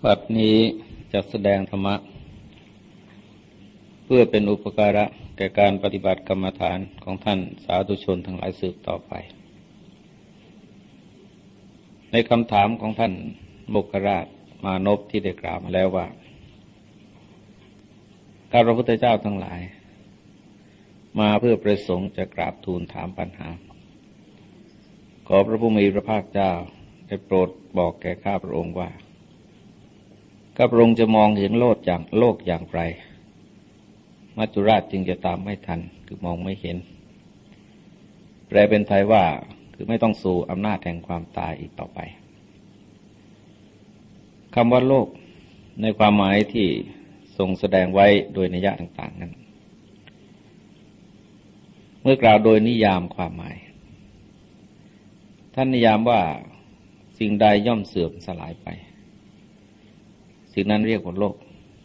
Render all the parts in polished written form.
บัดนี้จะแสดงธรรมะเพื่อเป็นอุปการะแก่การปฏิบัติกรรมฐานของท่านสาธุชนทั้งหลายสืบต่อไปในคำถามของท่านโมคคราชมานพที่ได้กล่าวมาแล้วว่าการพระพุทธเจ้าทั้งหลายมาเพื่อประสงค์จะกราบทูลถามปัญหาขอพระผู้มีพระภาคเจ้าได้โปรดบอกแก่ข้าพระองค์ว่าข้าพระองค์จะมองเห็นโลกอย่างไรมัจจุราชจึงจะตามไม่ทันคือมองไม่เห็นแปลเป็นไทยว่าคือไม่ต้องสู่อำนาจแห่งความตายอีกต่อไปคำว่าโลกในความหมายที่ทรงแสดงไว้โดยนัยยะต่างๆนั้นเมื่อกล่าวโดยนิยามความหมายท่านนิยามว่าสิ่งใดย่อมเสื่อมสลายไปสิ่งนั้นเรียกว่าโลก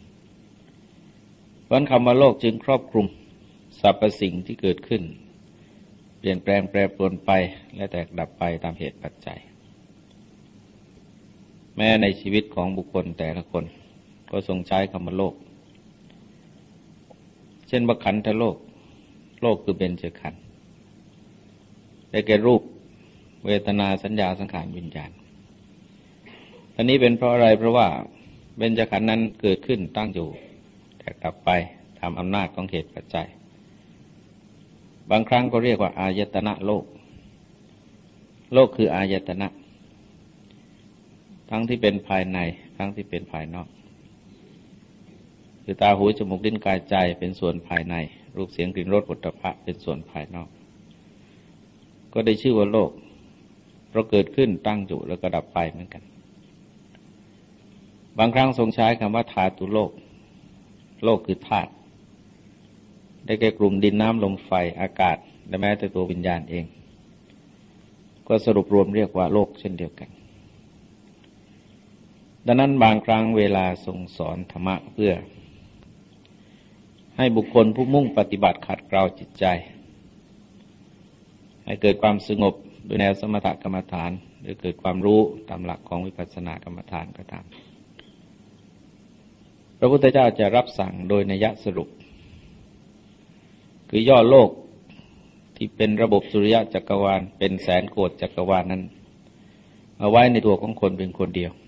เพราะคำว่าโลกจึงครอบคลุมสรรพสิ่งที่เกิดขึ้นเปลี่ยนแปลงแปรปรวนไปและแตกดับไปตามเหตุปัจจัยแม้ในชีวิตของบุคคลแต่ละคนก็ทรงใช้คำว่าโลกเช่นว่าขันธโลกโลกคือเบญจขันธ์ได้แก่รูปเวทนาสัญญาสังขารวิญญาณอันนี้เป็นเพราะอะไรเพราะว่าเบญจขันธ์นั้นเกิดขึ้นตั้งอยู่แตกดับไปตามอำนาจของเหตุปัจจัยบางครั้งก็เรียกว่าอายตนะโลกโลกคืออายตนะทั้งที่เป็นภายในทั้งที่เป็นภายนอกคือตาหูจมูกลิ้นกายใจเป็นส่วนภายในรูปเสียงกลิ่นรสผลิตภัณฑ์เป็นส่วนภายนอกก็ได้ชื่อว่าโลกเพราะเกิดขึ้นตั้งอยู่แล้วก็ดับไปเหมือนกันบางครั้งทรงใช้คำว่าธาตุโลกโลกคือธาตุได้แก่กลุ่มดินน้ำลมไฟอากาศและแม้แต่ตัววิญญาณเองก็สรุปรวมเรียกว่าโลกเช่นเดียวกันดังนั้นบางครั้งเวลาทรงสอนธรรมะเพื่อให้บุคคลผู้มุ่งปฏิบัติขัดเกลาจิตใจให้เกิดความสงบโดยแนวสมถกรรมฐานหรือเกิดความรู้ตามหลักของวิปัสสนากรรมฐานก็ตามพระพุทธเจ้าจะรับสั่งโดยนัยสรุปคือย่อโลกที่เป็นระบบสุริยะจักรวาลเป็นแสนโกฏจักรวาลนั้นเอาไว้ในตัวของคนเป็นคนเดียว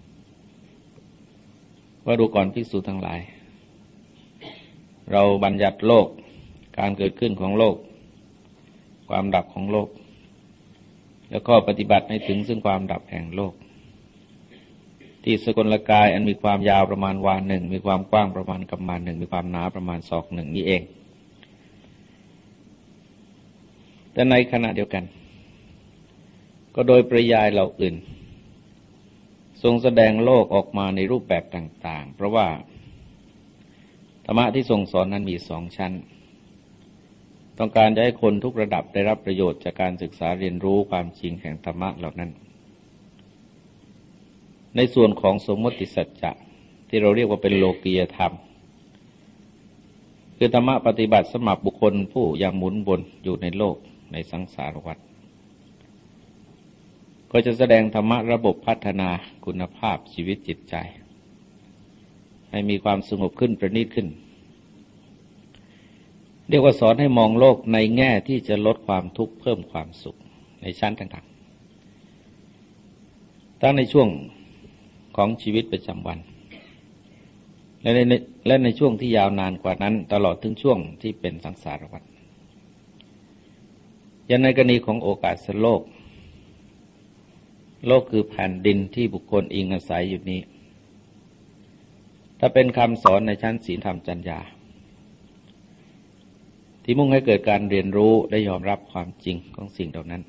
ว่าดูก่อนภิกษุทั้งหลายเราบัญญัติโลกการเกิดขึ้นของโลกความดับของโลกแล้วก็ปฏิบัติให้ถึงซึ่งความดับแห่งโลกที่สกลกายอันมีความยาวประมาณวาหนึ่งมีความกว้างประมาณกำมานหนึ่งมีความหนาประมาณศอกหนึ่งนี่เองแต่ในขณะเดียวกันก็โดยปริยายเหล่าอื่นทรงแสดงโลกออกมาในรูปแบบต่างๆเพราะว่าธรรมะที่ทรงสอนนั้นมีสองชั้นต้องการจะให้คนทุกระดับได้รับประโยชน์จากการศึกษาเรียนรู้ความจริงแห่งธรรมะเหล่านั้นในส่วนของสมมติสัจจะที่เราเรียกว่าเป็นโลกียธรรมคือธรรมะปฏิบัติสำหรับบุคคลผู้ยังหมุนวนอยู่ในโลกในสังสารวัฏก็จะแสดงธรรมะระบบพัฒนาคุณภาพชีวิตจิตใจให้มีความสงบขึ้นประณีตขึ้นเรียกว่าสอนให้มองโลกในแง่ที่จะลดความทุกข์เพิ่มความสุขในชั้นต่างๆทั้งในช่วงของชีวิตประจำวันและในช่วงที่ยาวนานกว่านั้นตลอดถึงช่วงที่เป็นสังสารวัฏอย่างในกรณีของโอกาสโลกโลกคือแผ่นดินที่บุคคลอิงอาศัยอยู่นี้ถ้าเป็นคำสอนในชั้นศีลธรรมจรรยาที่มุ่งให้เกิดการเรียนรู้และยอมรับความจริงของสิ่งเหล่านั้น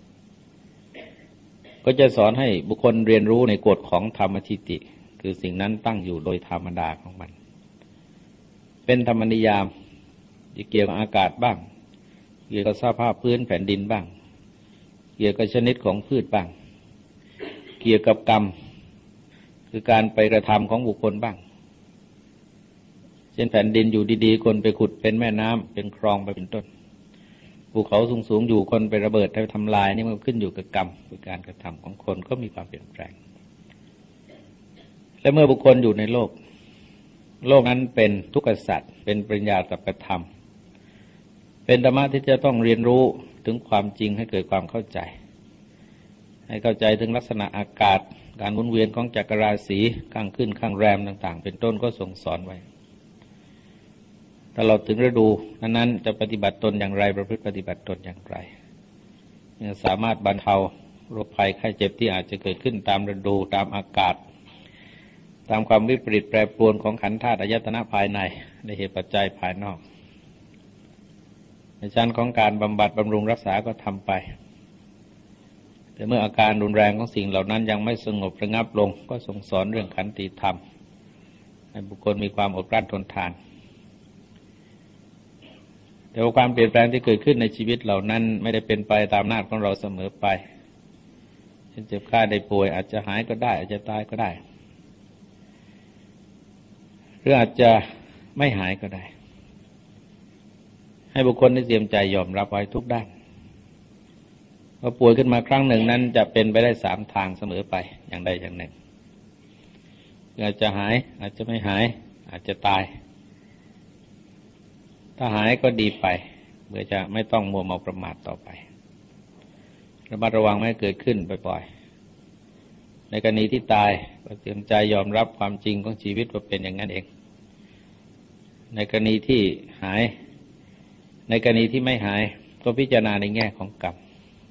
ก็จะสอนให้บุคคลเรียนรู้ในกฎของธรรมทิฏฐิคือสิ่งนั้นตั้งอยู่โดยธรรมดาของมันเป็นธรรมนิยามที่เกี่ยวกับอากาศบ้างเกี่ยวกับสภาพพื้นแผ่นดินบ้างเกี่ยวกับชนิดของพืชบ้างเกี่ยวกับกรรมคือการไปกระทำของบุคคลบ้างเช่นแผ่นดินอยู่ดีๆคนไปขุดเป็นแม่น้ำเป็นคลองไปเป็นต้นภูเขาสูงๆอยู่คนไประเบิดไปทำลายนี่มันขึ้นอยู่กับกรรมคือการกระทำของคนก็มีความเปลี่ยนแปลงและเมื่อบุคคลอยู่ในโลกนั้นเป็นทุกขสัจเป็นปริญญาสัพธรรมเป็นธรรมะที่จะต้องเรียนรู้ถึงความจริงให้เกิดความเข้าใจให้เข้าใจถึงลักษณะอากาศการหมุนเวียนของจักรราศีข้างขึ้นข้างแรมต่างๆเป็นต้นก็ทรงสอนไว้ตลอดถึงฤดูนั้นๆจะปฏิบัติตนอย่างไรประพฤติปฏิบัติตนอย่างไรสามารถบรรเทาโรคภัยไข้เจ็บที่อาจจะเกิดขึ้นตามฤดูตามอากาศตามความวิปริตแปรปรวนของขันธ์ธาตุอายตนะภายในในเหตุปัจจัยภายนอกในชั้นของการบำบัดบำรุงรักษาก็ทำไปแต่เมื่ออาการรุนแรงของสิ่งเหล่านั้นยังไม่สงบระงับลงก็ทรงสอนเรื่องขันติธรรมให้บุคคลมีความอดกลั้นทนทานแต่ว่าความเปลี่ยนแปลงที่เกิดขึ้นในชีวิตเหล่านั้นไม่ได้เป็นไปตามอำนาจของเราเสมอไปเช่นเจ็บไข้ได้ป่วยอาจจะหายก็ได้อาจจะตายก็ได้หรืออาจจะไม่หายก็ได้ให้บุคคลได้เตรียมใจยอมรับไว้ทุกด้านว่าป่วยขึ้นมาครั้งหนึ่งนั้นจะเป็นไปได้3 ทางเสมอไปอย่างใดอย่างหนึ่งอาจจะหายอาจจะไม่หายอาจจะตายถ้าหายก็ดีไปเพื่อจะไม่ต้องมัวเมาประมาทต่อไประมัดระวังไม่ให้เกิดขึ้นบ่อยๆในกรณีที่ตายก็เตรียมใจยอมรับความจริงของชีวิตว่าเป็นอย่างนั้นเองในกรณีที่หายในกรณีที่ไม่หายก็พิจารณาในแง่ของกรรม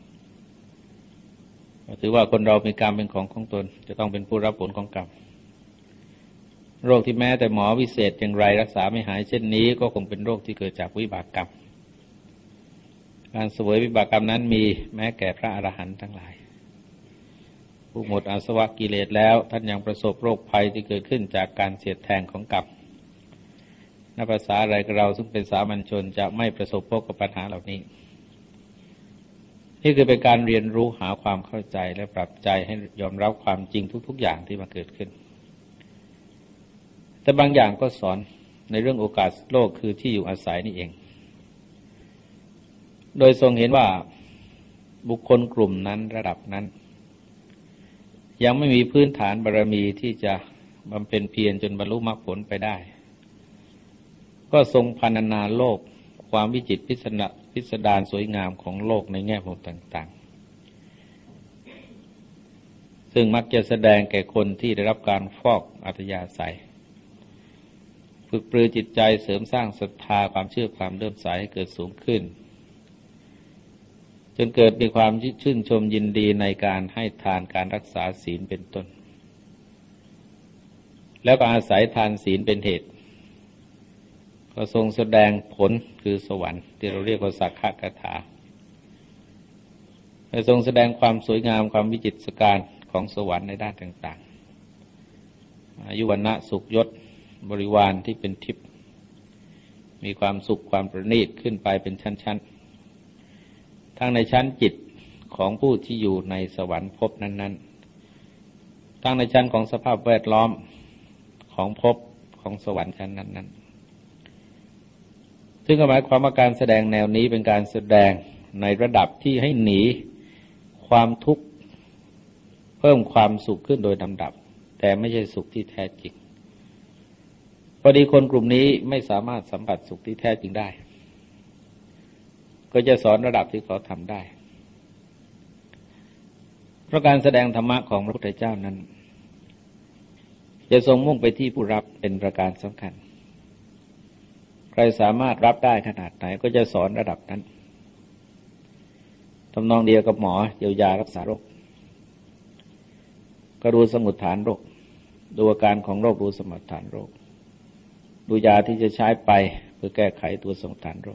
ถือว่าคนเรามีกรรมเป็นของตนจะต้องเป็นผู้รับผลของกรรมโรคที่แม้แต่หมอวิเศษอย่างไรรักษาไม่หายเช่นนี้ก็คงเป็นโรคที่เกิดจากวิบากกรรมการเสวยวิบากกรรมนั้นมีแม้แก่พระอรหันต์ทั้งหลายผู้หมดอาสวะกิเลสแล้วท่านยังประสบโรคภัยที่เกิดขึ้นจากการเสียดแทงของกรรมนับภาษาอะไรกับเราซึ่งเป็นสามัญชนจะไม่ประสบพบกับปัญหาเหล่านี้นี่คือเป็นการเรียนรู้หาความเข้าใจและปรับใจให้ยอมรับความจริงทุกๆอย่างที่มาเกิดขึ้นแต่บางอย่างก็สอนในเรื่องโอกาสโลกคือที่อยู่อาศัยนี่เองโดยทรงเห็นว่าบุคคลกลุ่มนั้นระดับนั้นยังไม่มีพื้นฐานบารมีที่จะบำเพ็ญเพียรจนบรรลุมรรคผลไปได้ก็ทรงพรรณนาโลกความวิจิตรพิสดารสวยงามของโลกในแง่มุมต่างๆซึ่งมักจะแสดงแก่คนที่ได้รับการฟอกอัธยาศัยฝึกปรือจิตใจเสริมสร้างศรัทธาความเชื่อความเลื่อมใสให้เกิดสูงขึ้นจนเกิดมีความชื่นชมยินดีในการให้ทานการรักษาศีลเป็นต้นแล้วก็อาศัยทานศีลเป็นเหตุก็ทรงแสดงผลคือสวรรค์ที่เราเรียกว่าสักขะกถาและทรงแสดงความสวยงามความวิจิตรการของสวรรค์ในด้านต่างๆอายุวรรณะสุขยศบริวารที่เป็นทิพย์มีความสุขความประณีตขึ้นไปเป็นชั้นๆทั้งในชั้นจิตของผู้ที่อยู่ในสวรรค์ภพนั้นๆทั้งในชั้นของสภาพแวดล้อมของภพของสวรรค์ชั้นนั้นๆซึ่งหมายความว่าการแสดงแนวนี้เป็นการแสดงในระดับที่ให้หนีความทุกข์เพิ่มความสุขขึ้นโดยลำดับแต่ไม่ใช่สุขที่แท้จริงพอดีคนกลุ่มนี้ไม่สามารถสัมผัสสุขที่แท้จริงได้ก็จะสอนระดับที่เขาทำได้เพราะการแสดงธรรมะของพระพุทธเจ้านั้นจะทรงมุ่งไปที่ผู้รับเป็นประการสำคัญใครสามารถรับได้ขนาดไหนก็จะสอนระดับนั้นทำนองเดียวกับหมอเยียวยารักษาโรคก็ดูสมุฏฐานโรคดูอาการของโรคดูสมุฏฐานโรคดูยาที่จะใช้ไปเพื่อแก้ไขตัวสมุฏฐานโรค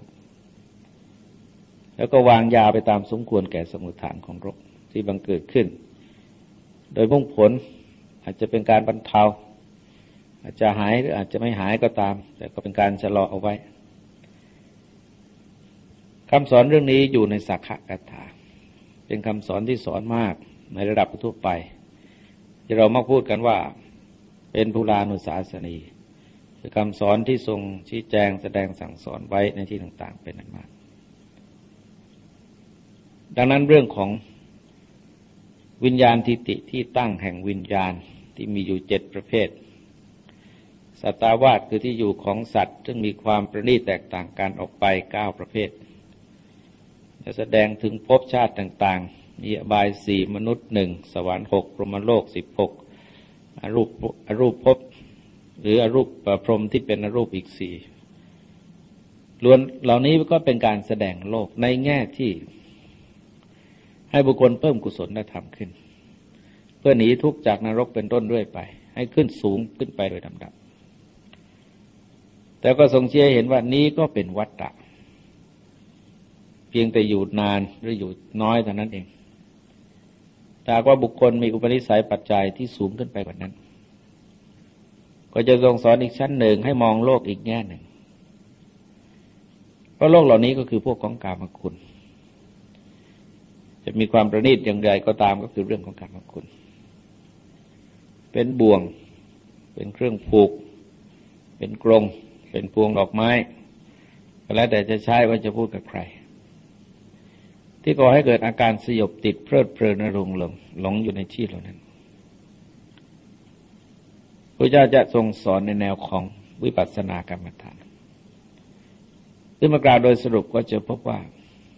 แล้วก็วางยาไปตามสมควรแก่สมุฏฐานของโรคที่บังเกิดขึ้นโดยมุ่งผลอาจจะเป็นการบรรเทาอาจจะหายหรืออาจจะไม่หายก็ตามแต่ก็เป็นการชะลอเอาไว้คำสอนเรื่องนี้อยู่ในสักขะกถาเป็นคำสอนที่สอนมากในระดับทั่วไปที่เรามักพูดกันว่าเป็นพุรานุสาสนีคือคำสอนที่ทรงชี้แจงแสดงสั่งสอนไว้ในที่ต่างๆเป็นนั้นมากดังนั้นเรื่องของวิญญาณทิฏฐิที่ตั้งแห่งวิญญาณที่มีอยู่7ประเภทสัตตาวาสคือที่อยู่ของสัตว์ซึ่งมีความประณีตแตกต่างกันออกไป9ประเภทจะแสดงถึงภพชาติต่างๆมีอบาย4มนุษย์1สวรรค์6พรหมโลก16อรูปภพหรืออรูปพรหมที่เป็นอรูปอีก4ล้วนเหล่านี้ก็เป็นการแสดงโลกในแง่ที่ให้บุคคลเพิ่มกุศลธรรมขึ้นเพื่อหนีทุกข์จากนรกเป็นต้นเรื่อยไปให้ขึ้นสูงขึ้นไปโดยลำดับแต่ก็ทรงชี้ให้เห็นว่านี้ก็เป็นวัฏฏะเพียงแต่อยู่นานหรืออยู่น้อยเท่านั้นเองแต่ว่าบุคคลมีอุปนิสัยปัจจัยที่สูงขึ้นไปกว่านั้นก็จะทรงสอนอีกชั้นหนึ่งให้มองโลกอีกแง่หนึ่งเพราะโลกเหล่านี้ก็คือพวกของกามคุณจะมีความประณีตอย่างไรก็ตามก็คือเรื่องของกามคุณเป็นบ่วงเป็นเครื่องผูกเป็นกรงเป็นพวงดอกไม้ก็แล้วแต่จะใช้ว่าจะพูดกับใครที่ก่อให้เกิดอาการสยบติดเพลิดเพลินหลงอยู่ในที่เหล่านั้นพระเจ้าจะทรงสอนในแนวของวิปัสสนากรรมฐานซึ่งมากล่าวโดยสรุปก็จะพบว่า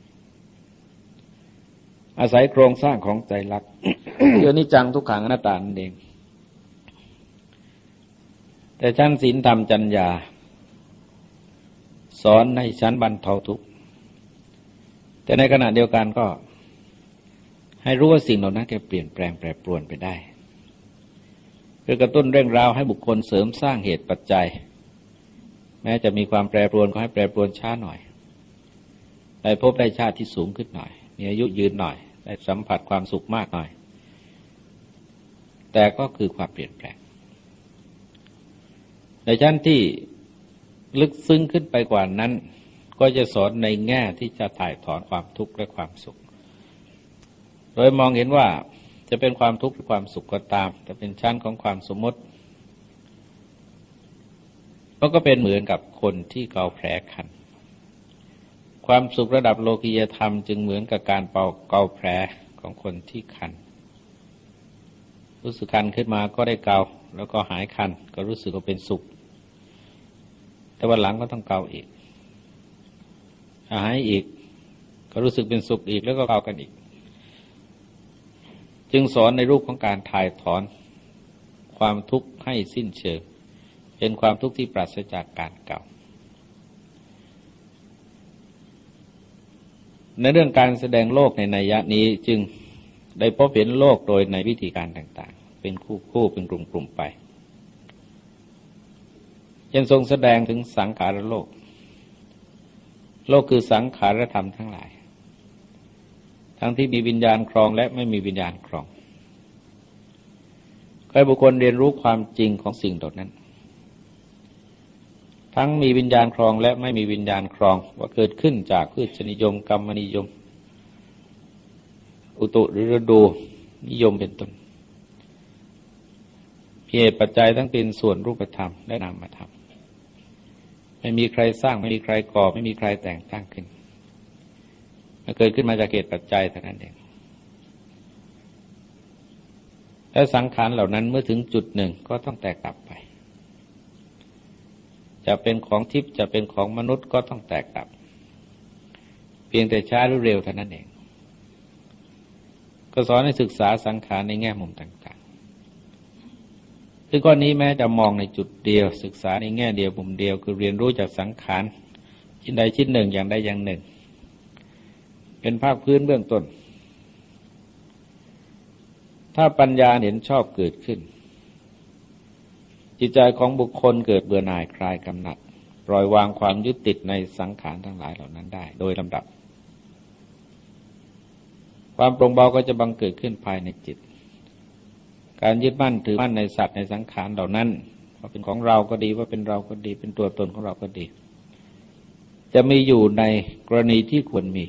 อาศัยโครงสร้างของไตรลักษณ์ คืออนิจจังทุกขังอนัตตานั่นเองแต่ชั้นศีลธรรมจัญญาสอนในชั้นบรรเทาทุกข์แต่ในขณะเดียวกันก็ให้รู้ว่าสิ่งเหล่านั้นจะเปลี่ยนแปลงแปรปรวนไปได้เพื่อกระตุ้นเร่งราวให้บุคคลเสริมสร้างเหตุปัจจัยแม้จะมีความแปรปรวนก็ให้แปรปรวนช้าหน่อยได้พบได้ชาติที่สูงขึ้นหน่อยมีอายุยืนหน่อยได้สัมผัสความสุขมากหน่อยแต่ก็คือความเปลี่ยนแปลงในชั้นที่ลึกซึ้งขึ้นไปกว่านั้นก็จะสอนในแง่ที่จะถ่ายถอนความทุกข์และความสุขโดยมองเห็นว่าจะเป็นความทุกข์หรือความสุขก็ตามแต่เป็นชั้นของความสมมติก็เป็นเหมือนกับคนที่เกาแผลคันความสุขระดับโลกียธรรมจึงเหมือนกับการเกาแผลของคนที่คันรู้สึกคันขึ้นมาก็ได้เกาแล้วก็หายคันก็รู้สึกว่าเป็นสุขแต่วันหลังก็ต้องเกาอีกหายอีกก็รู้สึกเป็นสุขอีกแล้วก็เกากันอีกจึงสอนในรูปของการถ่ายถอนความทุกข์ให้สิ้นเชิงเป็นความทุกข์ที่ปราศจากการเกาในเรื่องการแสดงโลกในนัยยะนี้จึงได้พบเห็นโลกโดยในวิธีการต่างๆเป็นคู่เป็นกลุ่มๆไปยังทรงแสดงถึงสังขารโลกคือสังขารธรรมทั้งหลายทั้งที่มีวิญญาณครองและไม่มีวิญญาณครองให้บุคคลเรียนรู้ความจริงของสิ่งเหล่านั้นทั้งมีวิญญาณครองและไม่มีวิญญาณครองว่าเกิดขึ้นจากพืชนิยมกรรมนิยมอุตุหรือฤดูนิยมเป็นต้นเหตุปัจจัยทั้งเป็นส่วนรูปธรรมและนามธรรมไม่มีใครสร้างไม่มีใครก่อไม่มีใครแต่งตั้งขึ้นมันเกิดขึ้นมาจากเหตุปัจจัยเท่านั้นเองและสังขารเหล่านั้นเมื่อถึงจุดหนึ่งก็ต้องแตกดับไปจะเป็นของทิพย์จะเป็นของมนุษย์ก็ต้องแตกดับเพียงแต่ช้าหรือเร็วเท่านั้นเองก็สอนให้ศึกษาสังขารในแง่มุมต่างๆซึ่งข้อนี้แม้จะมองในจุดเดียวศึกษาในแง่เดียวมุมเดียวคือเรียนรู้จากสังขารชิ้นใดชิ้นหนึ่งอย่างใดอย่างหนึ่งเป็นภาคพื้นเบื้องต้นถ้าปัญญาเห็นชอบเกิดขึ้นจิตใจของบุคคลเกิดเบื่อหน่ายคลายกำหนัดปล่อยวางความยึดติดในสังขารทั้งหลายเหล่านั้นได้โดยลำดับความโปร่งเบาก็จะบังเกิดขึ้นภายในจิตการยึดมั่นถือมั่นในสัตว์ในสังขารเหล่านั้นว่าเป็นของเราก็ดีว่าเป็นเราก็ดีเป็นตัวตนของเราก็ดีจะมีอยู่ในกรณีที่ควรมี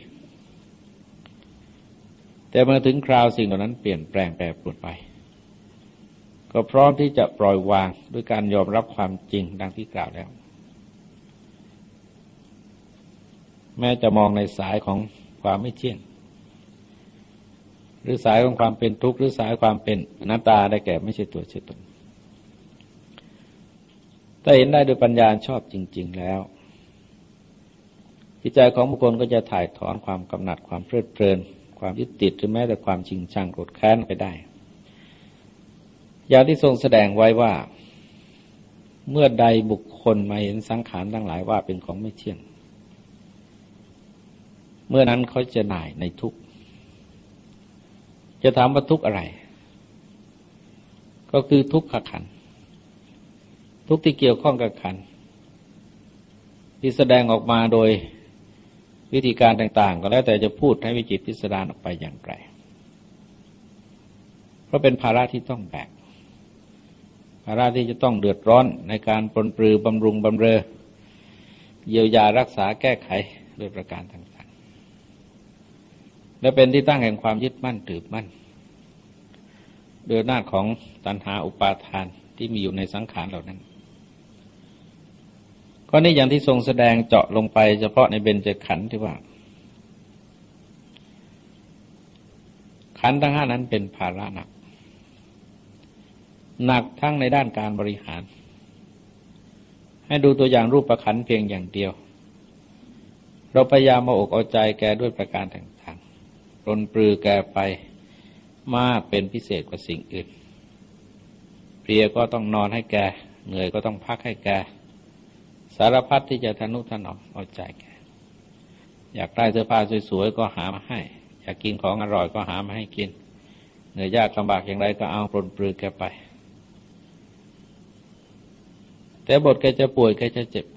แต่เมื่อถึงคราวสิ่งเหล่านั้นเปลี่ยนแปลงแปรปรวนไปก็พร้อมที่จะปล่อยวางด้วยการยอมรับความจริงดังที่กล่าวแล้วแม้จะมองในสายของความไม่เที่ยงหรือสายของความเป็นทุกข์หรือสายความเป็นอนัตตาได้แก่ไม่ใช่ตัวใช่ตนถ้าเห็นได้โดยปัญญาชอบจริงๆแล้วจิตใจของบุคคลก็จะถ่ายถอนความกำหนัดความเพลิดเพลินความยึดติดหรือแม้แต่ความชิงชังโกรธแค้นไปได้อย่างที่ทรงแสดงไว้ว่าเมื่อใดบุคคลมาเห็นสังขารทั้งหลายว่าเป็นของไม่เที่ยงเมื่อนั้นเขาจะหน่ายในทุกข์จะถามว่าทุกข์อะไรก็คือทุกขขันธ์ทุกข์ที่เกี่ยวข้องกับขันธ์ที่แสดงออกมาโดยวิธีการต่างๆก็แล้วแต่จะพูดให้วิจิตรพิสดารออกไปอย่างไรเพราะเป็นภาระที่ต้องแบกภาระที่จะต้องเดือดร้อนในการปรนปรือบำรุงบำเรอเยียวยารักษาแก้ไขโดยประการต่างๆและเป็นที่ตั้งแห่งความยึดมั่นถือมั่นโดยอำนาจของตัณหาอุปาทานที่มีอยู่ในสังขารเหล่านั้นก็นี่อย่างที่ทรงแสดงเจาะลงไปเฉพาะในเบญจขันธ์ที่ว่าขันธ์ทั้งห้านั้นเป็นภาระหนักทั้งในด้านการบริหารให้ดูตัวอย่างรูปขันธ์เพียงอย่างเดียวเราพยายามมาอกเอาใจแกด้วยประการต่างๆปรนปรือแกไปมากเป็นพิเศษกว่าสิ่งอื่นเพลียก็ต้องนอนให้แกเหนื่อยก็ต้องพักให้แกสารพัดที่จะทนุถนอมเอาใจแกอยากได้เสื้อผ้าสวยๆก็หามาให้อยากกินของอร่อยก็หามาให้กินเหนื่อยยากลำบากอย่างไรก็เอาปรนปรือแกไปแต่บทแกจะป่วยแกจะเจ็บ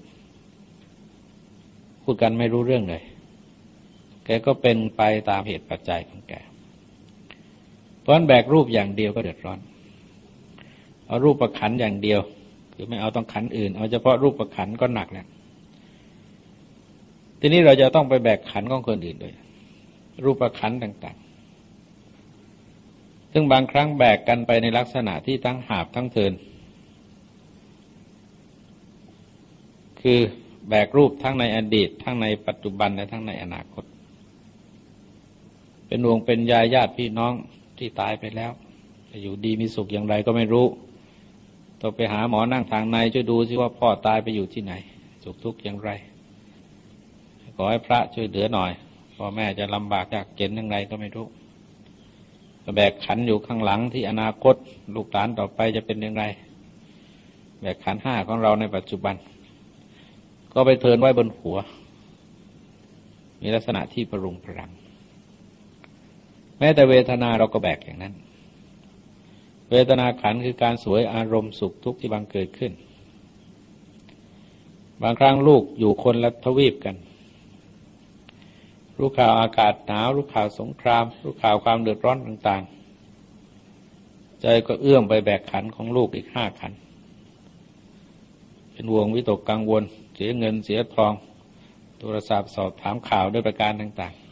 พูดกันไม่รู้เรื่องเลยแกก็เป็นไปตามเหตุปัจจัยของแกเพราะฉะนั้นแบกรูปอย่างเดียวก็เดือดร้อนเอารูปประขันอย่างเดียวคือไม่เอาต้องขันอื่นเอาเฉพาะรูปประขันก็หนักแล้วทีนี้เราจะต้องไปแบกขันของคนอื่นด้วยรูปประขันต่างๆซึ่งบางครั้งแบกกันไปในลักษณะที่ทั้งหาบทั้งเทินคือแบกรูปทั้งในอดีตทั้งในปัจจุบันและทั้งในอนาคตเป็นห่วงเป็นใยญาติพี่น้องที่ตายไปแล้วจะอยู่ดีมีสุขอย่างไรก็ไม่รู้ต้องไปหาหมอนั่งทางในช่วยดูสิว่าพ่อตายไปอยู่ที่ไหนสุขทุกข์อย่างไรขอให้พระช่วยเหลือหน่อยพ่อแม่จะลำบากยากเข็ญอย่างไรก็ไม่รู้แบกขันอยู่ข้างหลังที่อนาคตลูกหลานต่อไปจะเป็นอย่างไรแบกขันห้าของเราในปัจจุบันก็ไปเทินไว้บนหัวมีลักษณะที่ประรุงประรังแม้แต่เวทนาเราก็แบกอย่างนั้นเวทนาขันธ์คือการสวยอารมณ์สุขทุกข์ที่บังเกิดขึ้นบางครั้งลูกอยู่คนละทวีปกันรู้ข่าวอากาศหนาวรู้ข่าวสงครามรู้ข่าวความเดือดร้อนต่างๆใจก็เอื้อมไปแบกขันธ์ของลูกอีก5 ขันธ์เป็นห่วงวิตกกังวลเสียเงินเสียทองโทรศัพท์สอบถามข่าวด้วยประการต่าง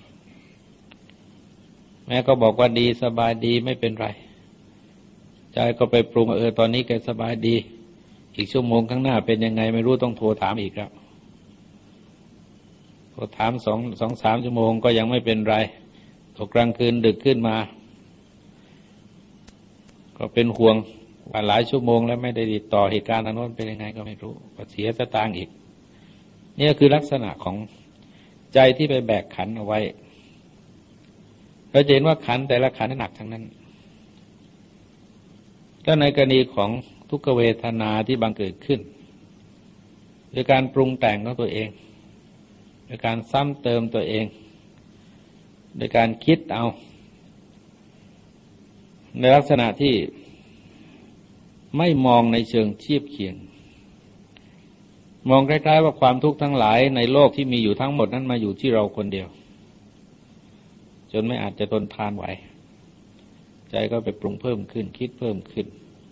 ๆแม่ก็บอกว่าดีสบายดีไม่เป็นไรใจก็ไปปรุงตอนนี้แกสบายดีอีกชั่วโมงข้างหน้าเป็นยังไงไม่รู้ต้องโทรถามอีกแล้วโทรถาม2-3 ชั่วโมงก็ยังไม่เป็นไรตกกลางคืนดึกขึ้นมาก็เป็นห่วงว่าหลายชั่วโมงแล้วไม่ได้ติดต่อเหตุการณ์ทางโน้นเป็นยังไงก็ไม่รู้ก็เสียสตางค์อีกนี่คือลักษณะของใจที่ไปแบกขันเอาไว้เราจะเห็นว่าขันแต่ละขันหนักทั้งนั้นก็ในกรณีของทุกขเวทนาที่บังเกิดขึ้นโดยการปรุงแต่งของตัวเองโดยการซ้ำเติมตัวเองโดยการคิดเอาในลักษณะที่ไม่มองในเชิงเทียบเคียงมองคล้ายๆว่าความทุกข์ทั้งหลายในโลกที่มีอยู่ทั้งหมดนั้นมาอยู่ที่เราคนเดียวจนไม่อาจจะทนทานไหวใจก็ไปปรุงเพิ่มขึ้นคิดเพิ่มขึ้น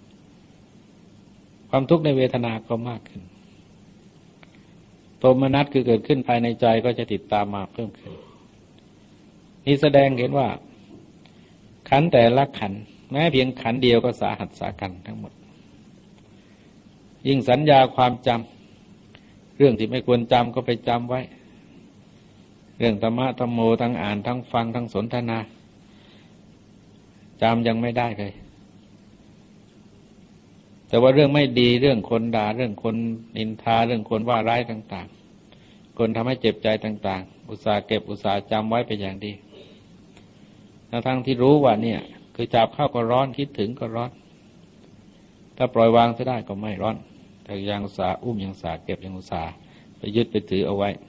ความทุกข์ในเวทนาก็มากขึ้นโทมนัสคือเกิดขึ้นภายในใจก็จะติดตามมาเพิ่มขึ้นนี่แสดงเห็นว่าขันธ์แต่ละขันธ์แม้เพียงขันธ์เดียวก็สาหัสสากันทั้งหมดยิ่งสัญญาความจำเรื่องที่ไม่ควรจำก็ไปจำไว้เรื่องธรรมะธรรมโมทั้งอ่านทั้งฟังทั้งสนทนาจำยังไม่ได้เลยแต่ว่าเรื่องไม่ดีเรื่องคนด่าเรื่องคนนินทาเรื่องคนว่าร้ายต่างๆคนทำให้เจ็บใจต่างๆอุตส่าห์เก็บอุตส่าห์จำไว้เป็นอย่างดีทั้งที่รู้ว่าเนี่ยคือจับเข้าก็ร้อนคิดถึงก็ร้อนถ้าปล่อยวางซะได้ก็ไม่ร้อนแต่ยังอุตส่าห์อุ้มยังอุตส่าห์เก็บยังอุตส่าห์ไปยึดไปถือเอาไว้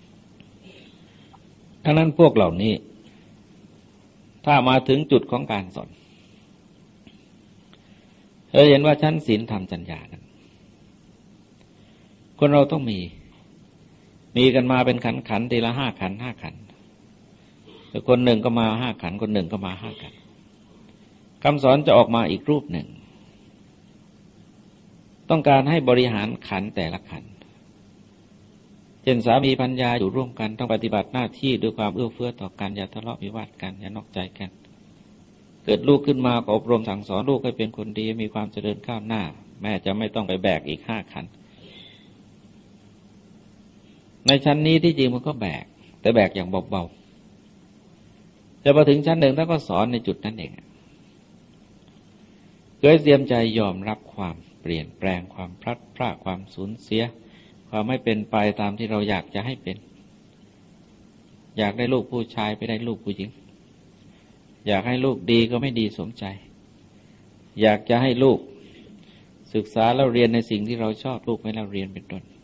ทั้งนั้นพวกเหล่านี้ถ้ามาถึงจุดของการสอนเราเห็นว่าชั้นศีลธรรมจัญญานั้นคนเราต้องมีกันมาเป็นขันทีละ5 ขันแต่คนหนึ่งก็มา5 ขันคนหนึ่งก็มา5 ขันคำสอนจะออกมาอีกรูปหนึ่งต้องการให้บริหารขันแต่ละขันเช่นสามีภรรยาอยู่ร่วมกันต้องปฏิบัติหน้าที่ด้วยความเอื้อเฟื้อต่อกันอย่าทะเลาะวิวาทกันอย่านอกใจกันเกิดลูกขึ้นมาก็อบรมสั่งสอนลูกให้เป็นคนดีมีความเจริญก้าวหน้าแม่จะไม่ต้องไปแบกอีก5 ขันในชั้นนี้ที่จริงมันก็แบกแต่แบกอย่างเบาๆแต่พอถึงชั้นหนึ่งท่านก็สอนในจุดนั้นเองเคยเตรียมใจยอมรับความเปลี่ยนแปลงความพลัดพรากความสูญเสียความไม่เป็นไปตามที่เราอยากจะให้เป็นอยากได้ลูกผู้ชายไปได้ลูกผู้หญิงอยากให้ลูกดีก็ไม่ดีสมใจอยากจะให้ลูกศึกษาแล้วเรียนในสิ่งที่เราชอบลูกไม่แล้วเรียนเป็นต้น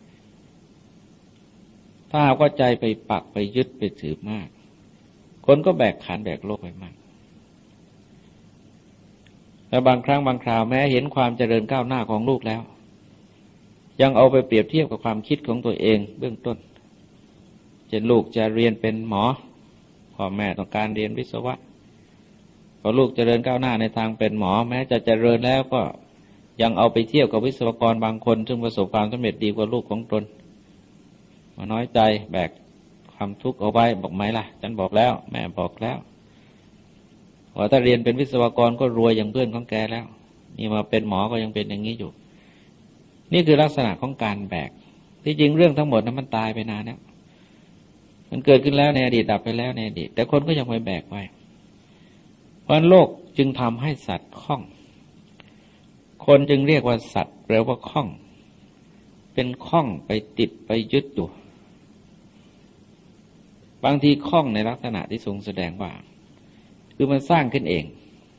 ถ้าหากว่าใจไปปักไปยึดไปถือมากคนก็แบกขันแบกโลกไปมากและบางครั้งบางคราวแม้เห็นความเจริญก้าวหน้าของลูกแล้วยังเอาไปเปรียบเทียบกับความคิดของตัวเองเบื้องต้นเช่นลูกจะเรียนเป็นหมอพ่อแม่ต้องการเรียนวิศวะพอลูกเจริญก้าวหน้าในทางเป็นหมอแม้จะเจริญแล้วก็ยังเอาไปเทียบกับวิศวกรบางคนซึ่งประสบความสำเร็จดีกว่าลูกของตนมาน้อยใจแบกความทุกข์เอาไว้บอกไหมล่ะฉันบอกแล้วแม่บอกแล้วว่าถ้าเรียนเป็นวิศวกรก็รวยอย่างเพื่อนของแกแล้วนี่มาเป็นหมอก็ยังเป็นอย่างนี้อยู่นี่คือลักษณะของการแบกที่จริงเรื่องทั้งหมดนั้นมันตายไปนานแล้วมันเกิดขึ้นแล้วในอดีตดับไปแล้วในอดีตแต่คนก็ยังไปแบกไว้เพราะโลกจึงทำให้สัตว์คล่องคนจึงเรียกว่าสัตว์แปลว่าคล่องเป็นคล่องไปติดไปยึดอยู่บางทีคล่องในลักษณะที่ทรงแสดงว่าคือมันสร้างขึ้นเอง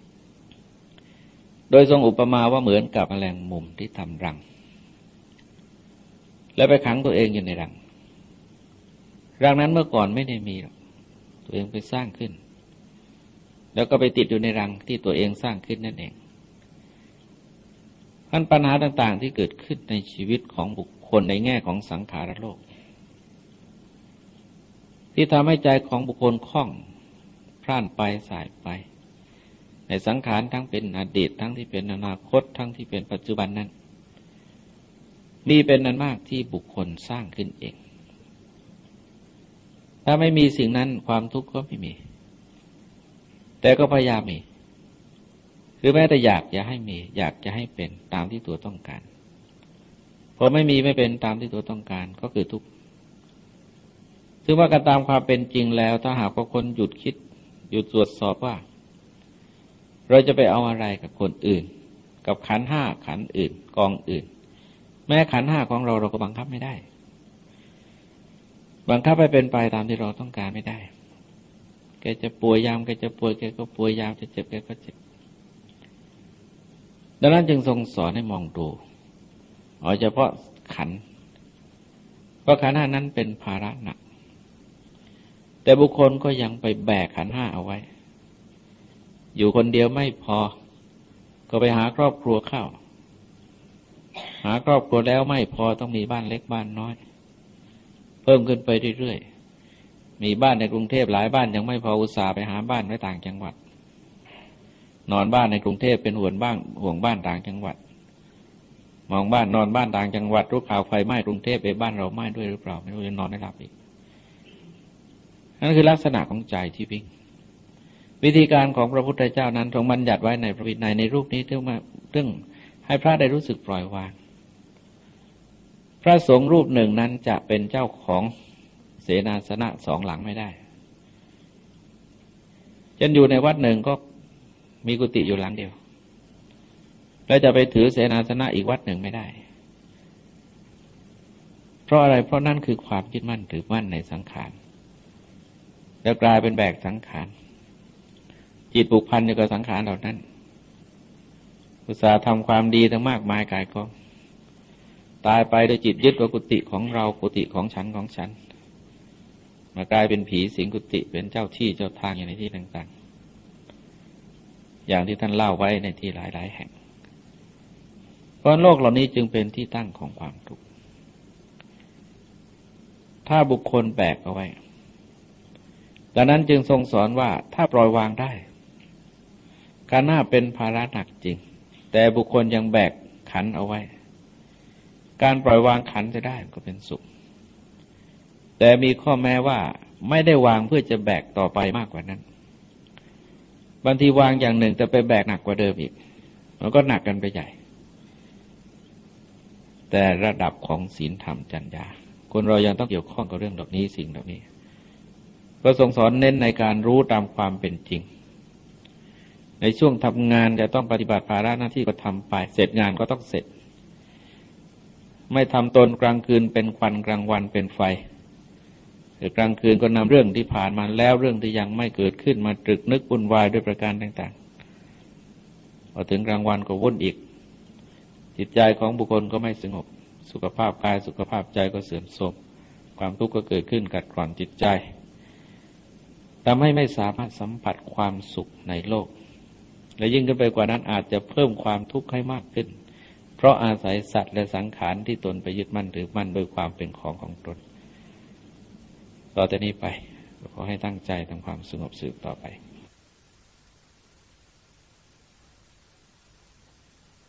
โดยทรงอุปมาว่าเหมือนกับแมลงมุมที่ทำรังแล้วไปขังตัวเองอยู่ในรังนั้นเมื่อก่อนไม่ได้มีหรอกตัวเองไปสร้างขึ้นแล้วก็ไปติดอยู่ในรังที่ตัวเองสร้างขึ้นนั่นเองปัญหาต่างๆที่เกิดขึ้นในชีวิตของบุคคลในแง่ของสังขารโลกที่ทำให้ใจของบุคคลคล่องพล่านไปสายไปในสังขารทั้งเป็นอดีตทั้งที่เป็นอนาคตทั้งที่เป็นปัจจุบันนั้นมีเป็นนั้นมากที่บุคคลสร้างขึ้นเองถ้าไม่มีสิ่งนั้นความทุกข์ก็ไม่มีแต่ก็พยายามมีคือแม้แต่อยากจะให้มีอยากจะให้เป็นตามที่ตัวต้องการพอไม่มีไม่เป็นตามที่ตัวต้องการก็คือทุกข์ซึ่งว่ากันตามความเป็นจริงแล้วถ้าหากว่าคนหยุดคิดหยุดตรวจสอบว่าเราจะไปเอาอะไรกับคนอื่นกับขันธ์5ขันธ์อื่นกองอื่นแม้ขันธ์5ของเราก็บังคับไม่ได้บังคับให้เป็นไปตามที่เราต้องการไม่ได้แกจะป่วยยามแกจะป่วยแกก็ป่วยยามจะเจ็บแกก็เจ็บดังนั้นจึงทรงสอนให้มองดูเอาเฉพาะขันธ์เพราะขันธ์5นั้นเป็นภาระหนักแต่บุคคลก็ยังไปแบกขันธ์5เอาไว้อยู่คนเดียวไม่พอก็ไปหาครอบครัวเข้าหาครอบครัวแล้วไม่พอต้องมีบ้านเล็กบ้านน้อยเพิ่มขึ้นไปเรื่อยๆมีบ้านในกรุงเทพหลายบ้านยังไม่พออุตส่าห์ไปหาบ้านไว้ต่างจังหวัดนอนบ้านในกรุงเทพเป็นห่วงบ้านต่างจังหวัดมองบ้านนอนบ้านต่างจังหวัดรู้ข่าวไฟไหม้กรุงเทพไปบ้านเราไหม้ด้วยหรือเปล่าไม่รู้จะนอนไม่หลับอีกนั่นคือลักษณะของใจที่วิ่งวิธีการของพระพุทธเจ้านั้นทรงบัญญัติไว้ในพระวินัยในรูปนี้เรื่องให้พระได้รู้สึกปล่อยวางพระสงฆ์รูปหนึ่งนั้นจะเป็นเจ้าของเสนาสนะ2 หลังไม่ได้จนอยู่ในวัดหนึ่งก็มีกุฏิอยู่หลังเดียวแล้วจะไปถือเสนาสนะอีกวัดหนึ่งไม่ได้เพราะอะไรเพราะนั่นคือความยึดมั่นถือมั่นในสังขารแล้วกลายเป็นแบกสังขารจิตผูกพันอยู่กับสังขารเหล่านั้นอุตส่าห์ทำความดีทั้งมากมายกายกองตายไปโดยจิตยึดว่ากุฏิของเรากุฏิของฉันมากลายเป็นผีสิงกุฏิเป็นเจ้าที่เจ้าทางอย่างในที่ต่างๆอย่างที่ท่านเล่าไว้ในที่หลายๆแห่งเพราะโลกเหล่านี้จึงเป็นที่ตั้งของความทุกข์ถ้าบุคคลแบกเอาไว้ดังนั้นจึงทรงสอนว่าถ้าปล่อยวางได้การหน้าเป็นภาระหนักจริงแต่บุคคลยังแบกขันเอาไว้การปล่อยวางขันจะได้ก็เป็นสุขแต่มีข้อแม้ว่าไม่ได้วางเพื่อจะแบกต่อไปมากกว่านั้นบางทีวางอย่างหนึ่งแต่ไปแบกหนักกว่าเดิมอีกมันก็หนักกันไปใหญ่แต่ระดับของศีลธรรมจรรยาคนเรายังต้องเกี่ยวข้องกับเรื่องเหล่านี้สิ่งเหล่านี้ก็ทรงสอนเน้นในการรู้ตามความเป็นจริงในช่วงทำงานจะต้องปฏิบัติภาระหน้าที่ก็ทำไปเสร็จงานก็ต้องเสร็จไม่ทำตนกลางคืนเป็นควันกลางวันเป็นไฟหรือกลางคืนก็นำเรื่องที่ผ่านมาแล้วเรื่องที่ยังไม่เกิดขึ้นมาตรึกนึกวุ่นวายด้วยประการต่างๆพอถึงกลางวันก็วุ่นอีกจิตใจของบุคคลก็ไม่สงบสุขภาพกายสุขภาพใจก็เสื่อมโทรมความทุกข์ก็เกิดขึ้นกัดกร่อนจิตใจทำให้ไม่สามารถสัมผัสความสุขในโลกและยิ่งขึ้นไปกว่านั้นอาจจะเพิ่มความทุกข์ให้มากขึ้นเพราะอาศัยสัตว์และสังขารที่ตนไปยึดมั่นถือมั่นโดยความเป็นของตนต่อจากนี้ไปขอให้ตั้งใจทำความสงบสืบต่อไป